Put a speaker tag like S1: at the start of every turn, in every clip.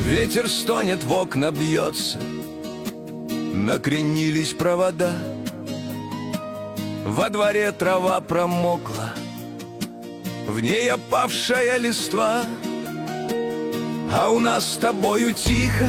S1: Ветер стонет, в окна бьется, накренились провода. Во дворе трава промокла, в ней опавшая листва. А у нас с тобою тихо,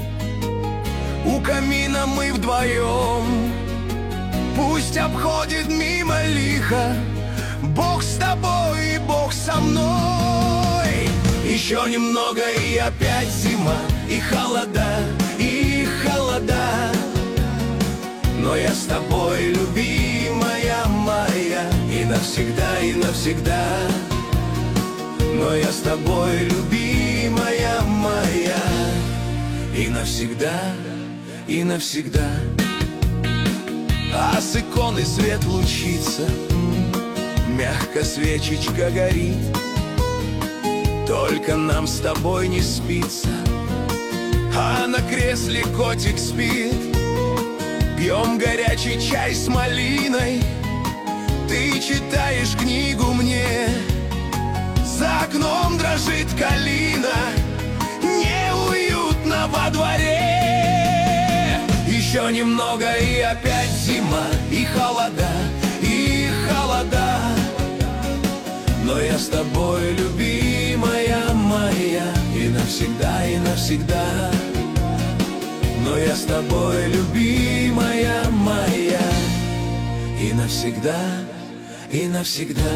S1: у камина мы вдвоем. Пусть обходит мимо лихо, Бог с тобой и Бог со мной. Еще немного и опять зима, и холода, и холода. Но я с тобой, любимая моя, и навсегда, и навсегда. Но я с тобой, любимая моя, и навсегда, и навсегда. А с иконы свет лучится, мягко свечечка горит. Только нам с тобой не спится, а на кресле котик спит. Пьем горячий чай с малиной, ты читаешь книгу мне. За окном дрожит калина, неуютно во дворе. Еще немного и опять зима, и холода, и холода. Но я с тобой, любимая моя, и навсегда, и навсегда. Но я с тобой, любимая моя, и навсегда, и навсегда.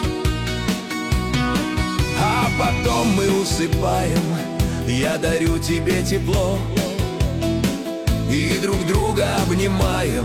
S1: А потом мы усыпаем, я дарю тебе тепло, и друг друга обнимаем.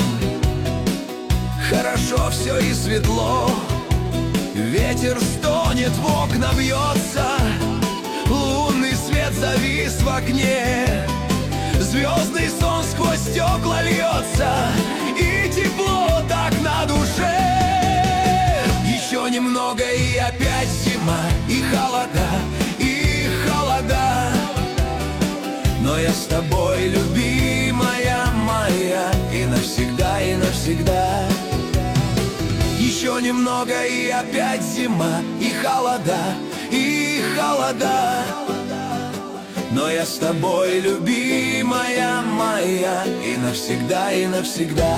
S1: Хорошо все и светло. Ветер стонет, в окна бьется, лунный свет завис в окне. Звездный сон сквозь стекла льется, и тепло так на душе. Еще немного и опять зима, и холода, и холода. Но я с тобой, любимая моя, и навсегда, и навсегда. Еще немного и опять зима, и холода, и холода. Но я с тобой, любимая моя, и навсегда, и навсегда.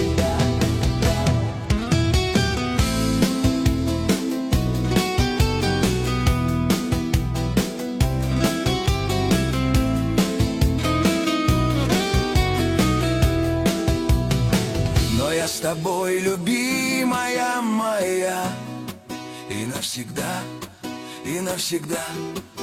S1: Но я с тобой, любимая моя, и навсегда, и навсегда.